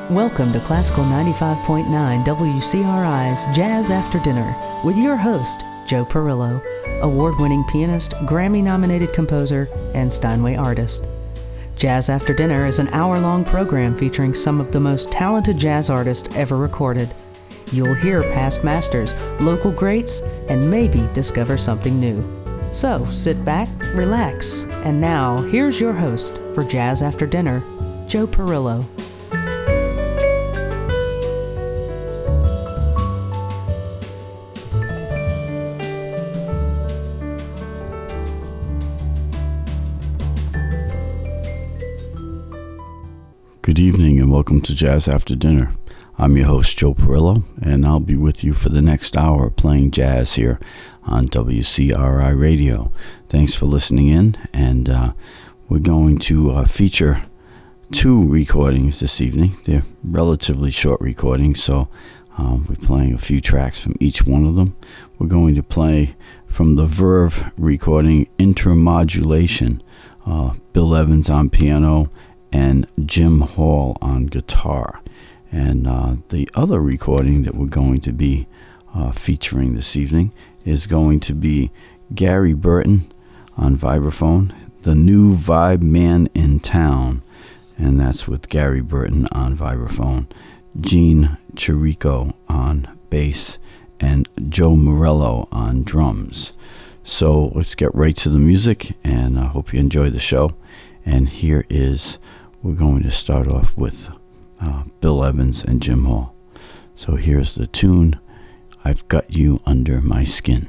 Welcome to Classical 95.9 WCRI's Jazz After Dinner with your host, Joe Perillo, award-winning pianist, Grammy-nominated composer, and Steinway artist. Jazz After Dinner is an hour-long program featuring some of the most talented jazz artists ever recorded. You'll hear past masters, local greats, and maybe discover something new. So sit back, relax, and now here's your host for Jazz After Dinner, Joe Perillo. Good evening and welcome to Jazz After Dinner. I'm your host, Joe Perillo, and I'll be with you for the next hour playing jazz here on WCRI Radio. Thanks for listening in, and we're going to feature two recordings this evening. They're relatively short recordings, so we're playing a few tracks from each one of them. We're going to play from the Verve recording Intermodulation, Bill Evans on piano, and Jim Hall on guitar. And the other recording that we're going to be featuring this evening is going to be Gary Burton on vibraphone, The New Vibe Man in Town, and that's with Gary Burton on vibraphone, Gene Chirico on bass, and Joe Morello on drums. So let's get right to the music, and I hope you enjoy the show. And here is, we're going to start off with Bill Evans and Jim Hall. So here's the tune, I've Got You Under My Skin.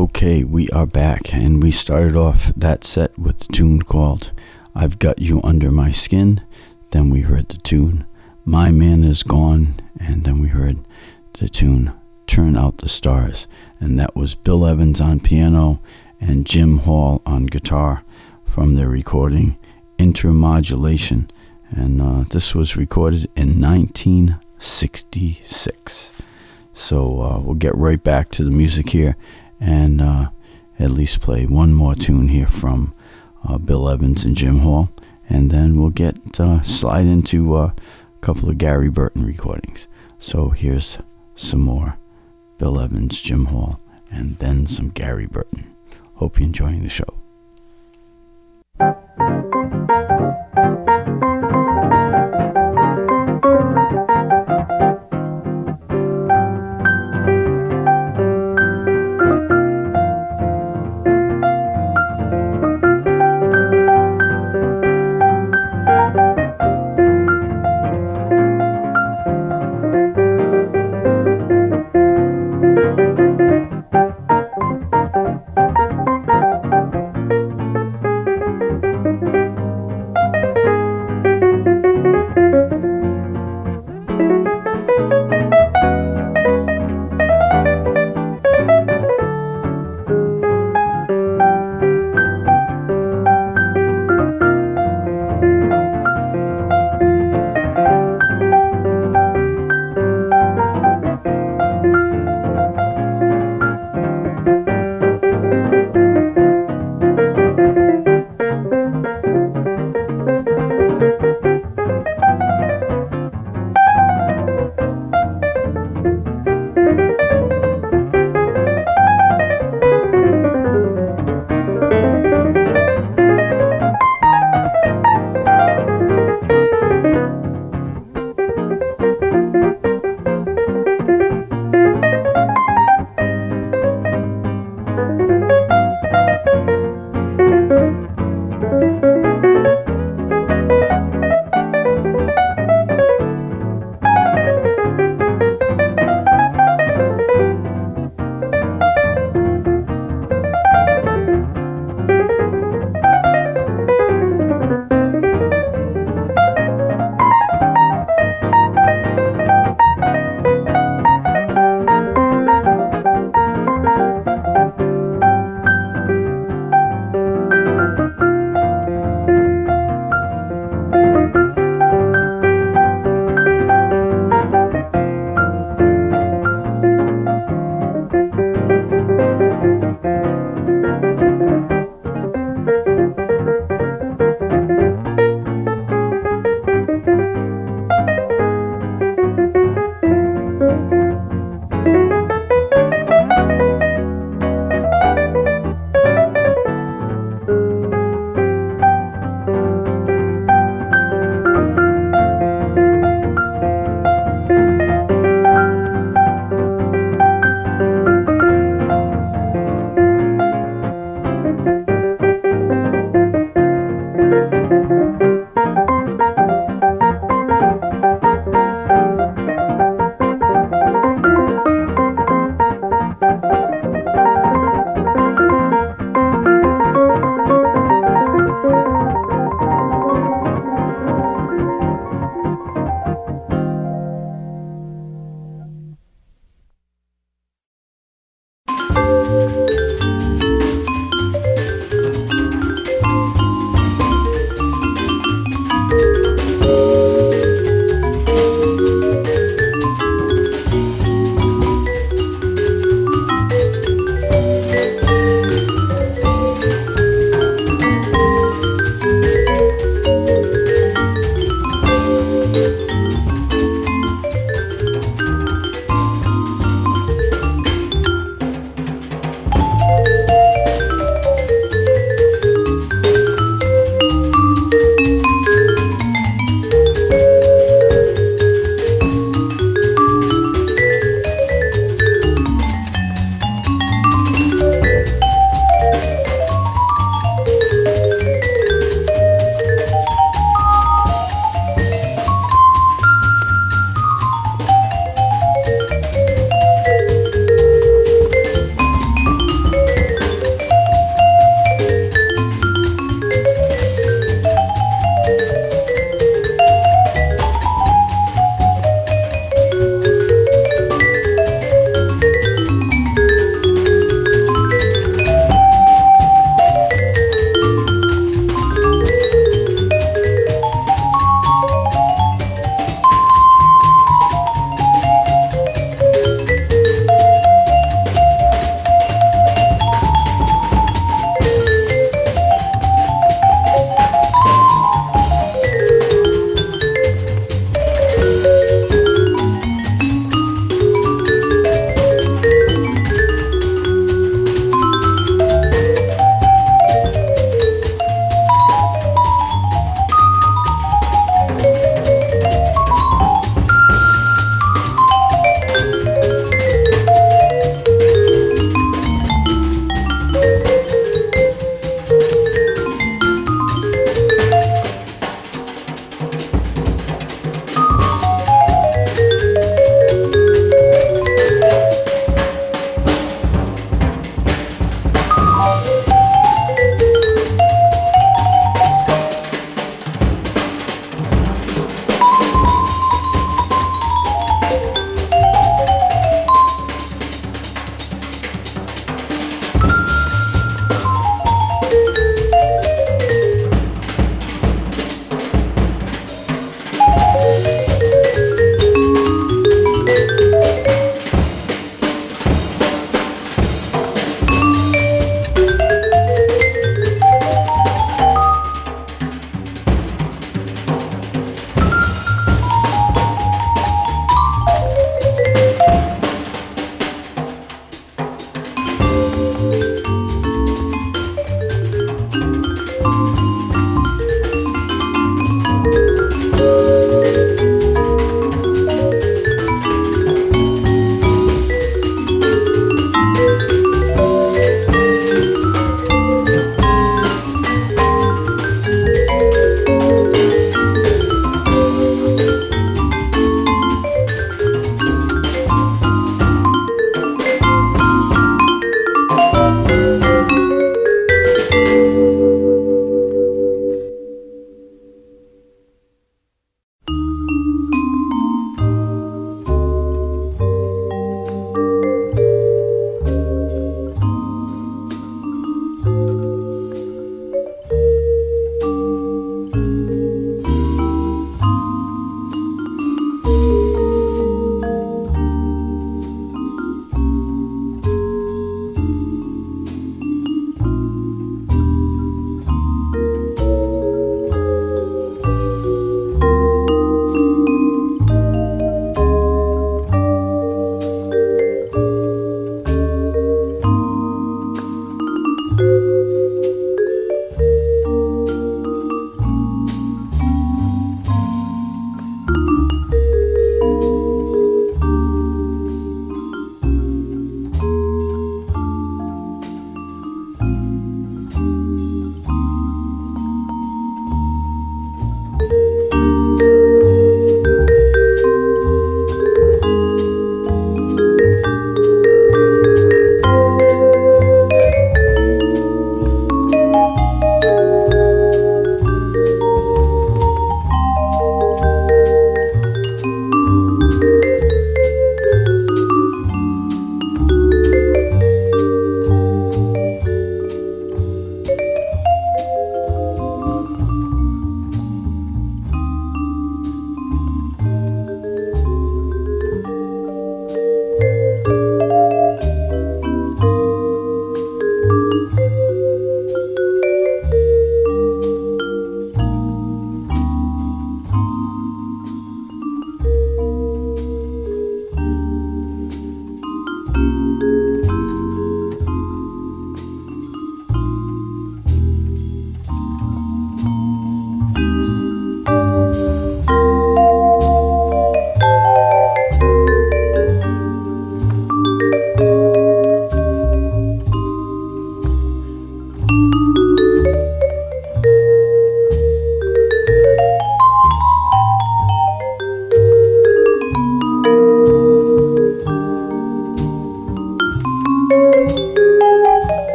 Okay, we are back, and we started off that set with a tune called I've Got You Under My Skin. Then we heard the tune My Man Is Gone, and then we heard the tune Turn Out the Stars. And that was Bill Evans on piano and Jim Hall on guitar from their recording Intermodulation. And this was recorded in 1966. So we'll get right back to the music here and at least play one more tune here from Bill Evans and Jim Hall, and then we'll get slide into a couple of Gary Burton recordings. So here's some more Bill Evans, Jim Hall, and then some Gary Burton. Hope you're enjoying the show.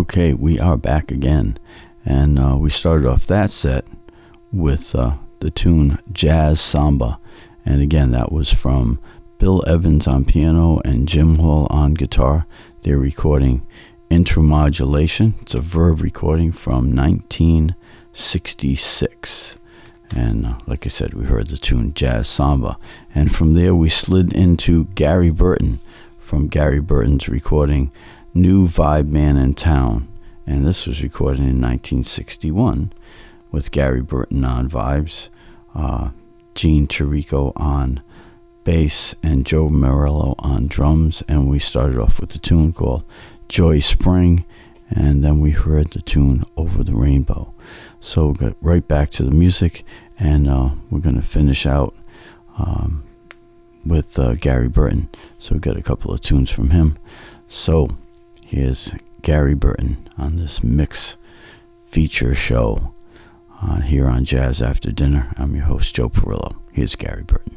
Okay, we are back again, and we started off that set with the tune Jazz Samba, and again that was from Bill Evans on piano and Jim Hall on guitar. They're recording Intermodulation. It's a Verve recording from 1966, and like I said, we heard the tune Jazz Samba, and from there we slid into Gary Burton from Gary Burton's recording New Vibe Man in Town, and this was recorded in 1961 with Gary Burton on vibes, Gene Chirico on bass, and Joe Morello on drums. And we started off with the tune called Joy Spring, and then we heard the tune Over the Rainbow. So we'll get right back to the music, and we're going to finish out with Gary Burton. So we got a couple of tunes from him. So here's Gary Burton on this mix feature show here on Jazz After Dinner. I'm your host, Joe Perillo. Here's Gary Burton.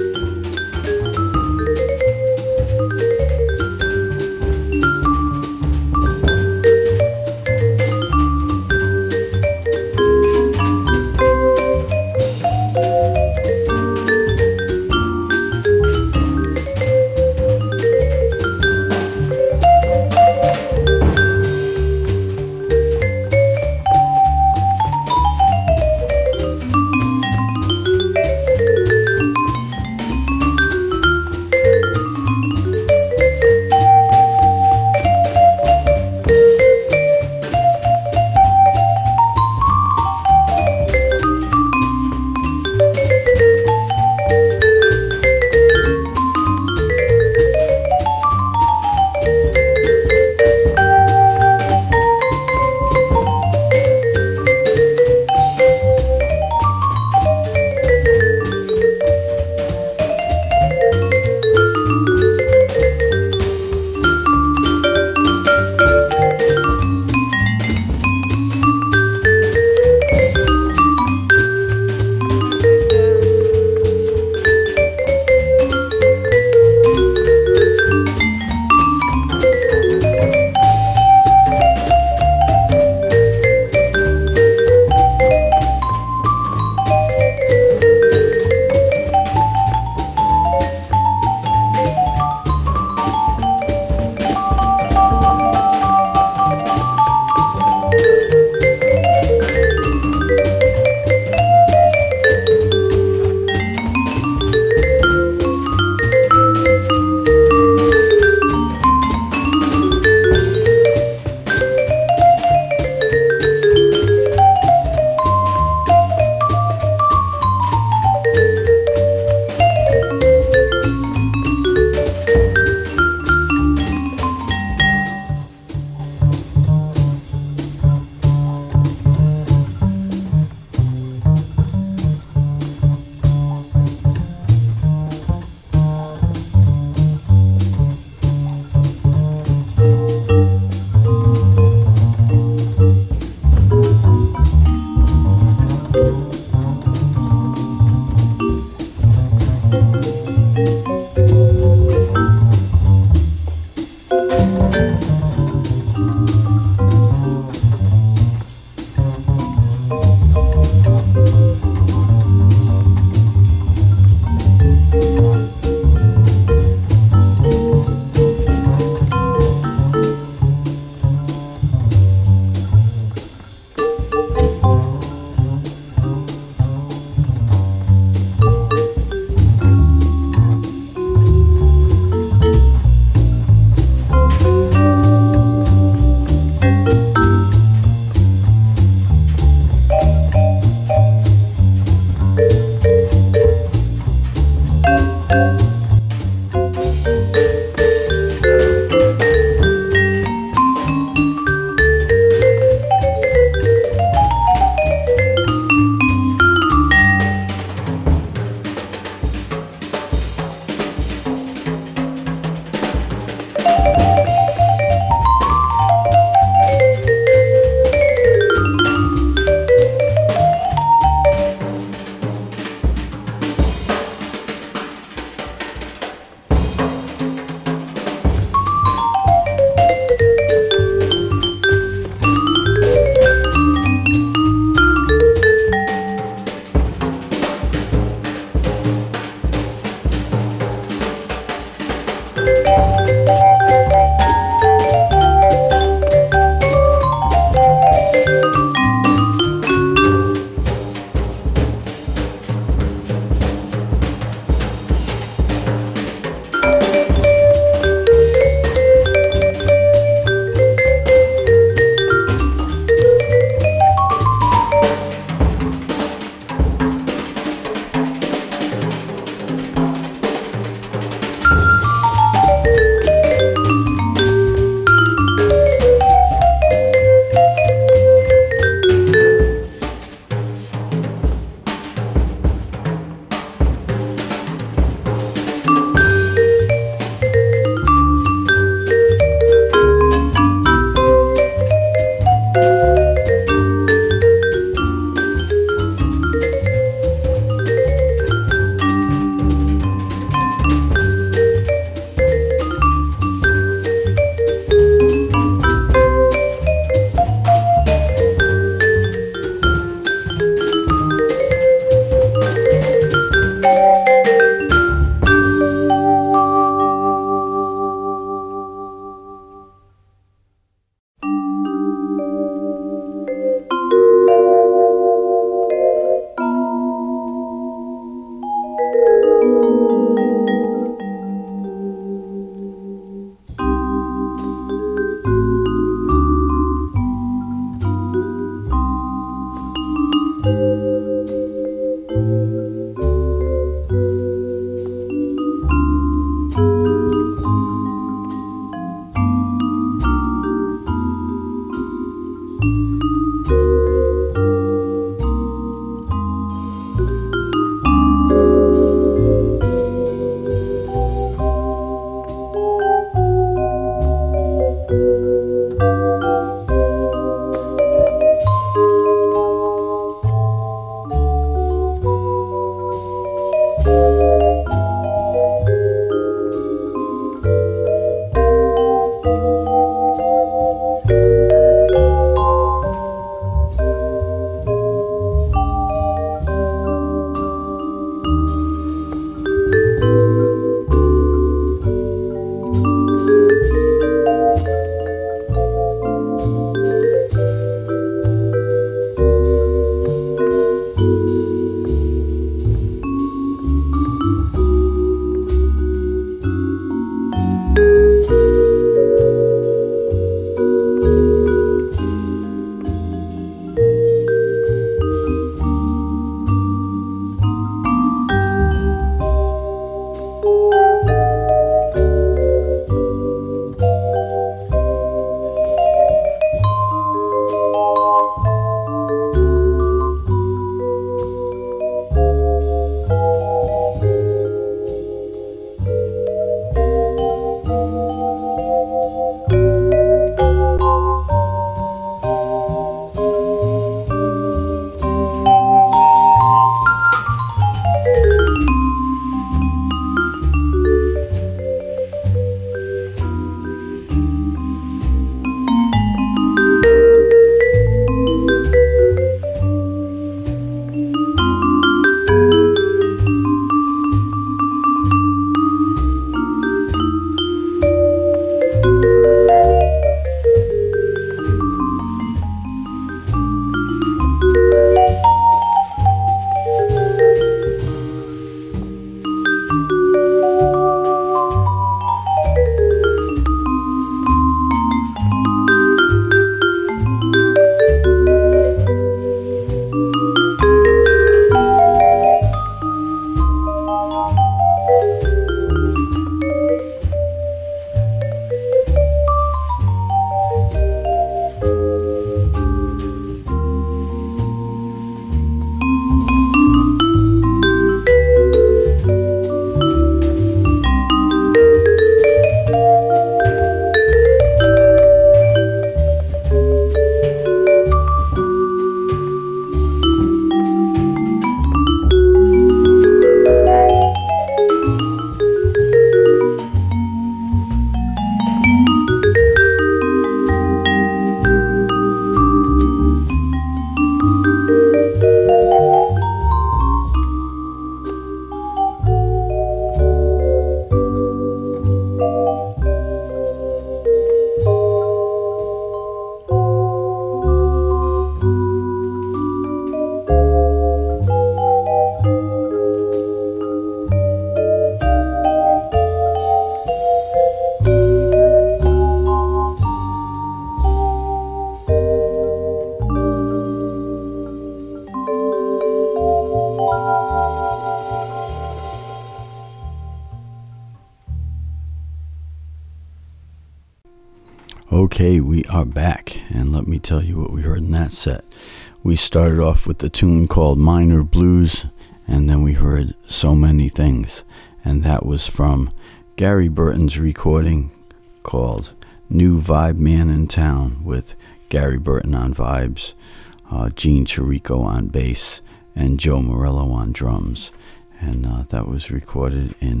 Okay, we are back, and let me tell you what we heard in that set. We started off with the tune called Minor Blues, and then we heard So Many Things, and that was from Gary Burton's recording called New Vibe Man in Town, with Gary Burton on vibes, Gene Chirico on bass, and Joe Morello on drums. And that was recorded in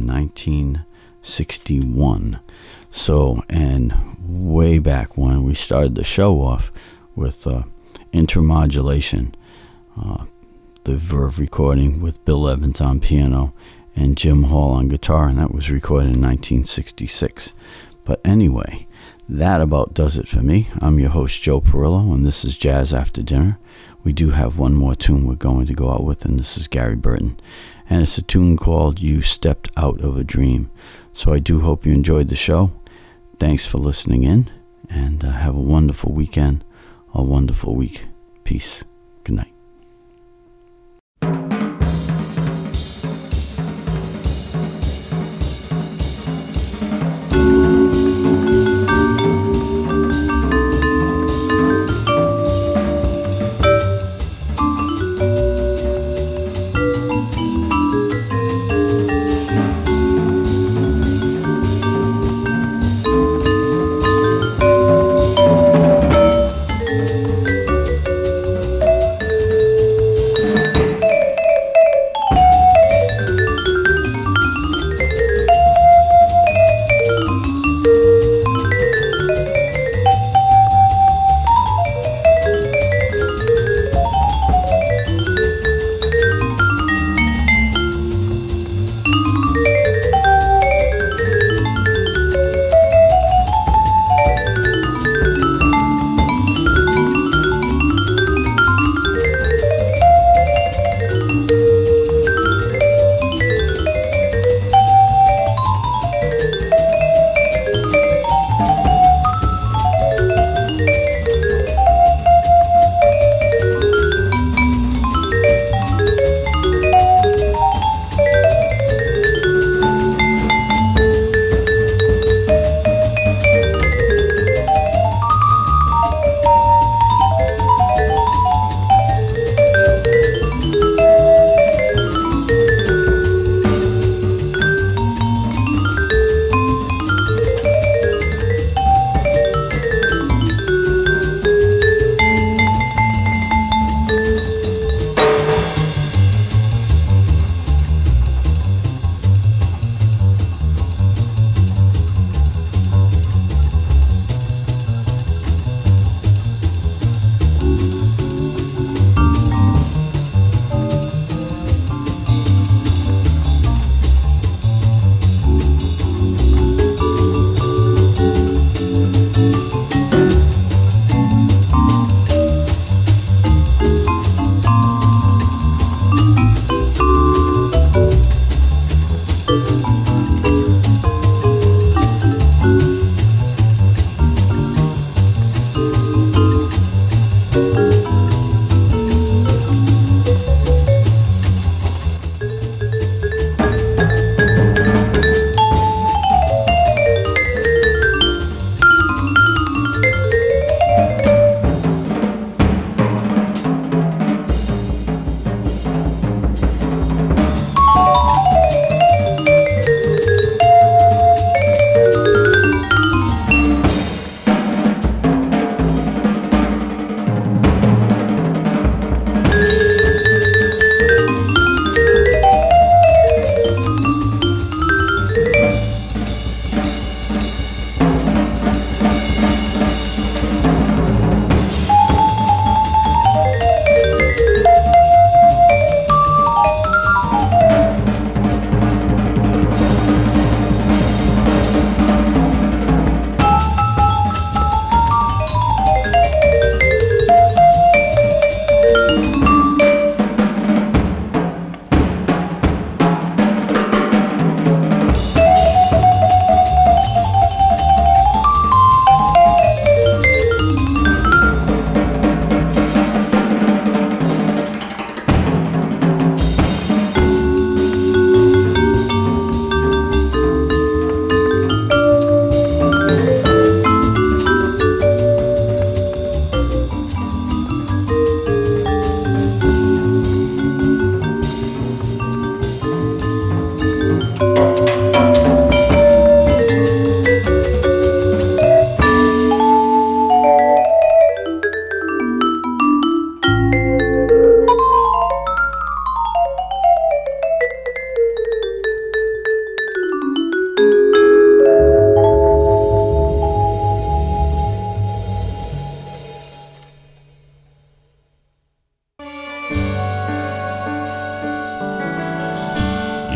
1961. So, and way back when we started the show off with Intermodulation, the Verve recording with Bill Evans on piano and Jim Hall on guitar, and that was recorded in 1966. But anyway, that about does it for me. I'm your host, Joe Perillo, and this is Jazz After Dinner. We do have one more tune we're going to go out with, and this is Gary Burton. And it's a tune called You Stepped Out of a Dream. So I do hope you enjoyed the show. Thanks for listening in, and have a wonderful weekend, a wonderful week. Peace. Good night.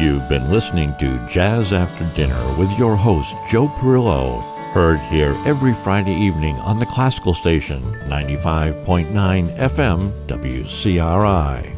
You've been listening to Jazz After Dinner with your host, Joe Perillo, heard here every Friday evening on the classical station, 95.9 FM WCRI.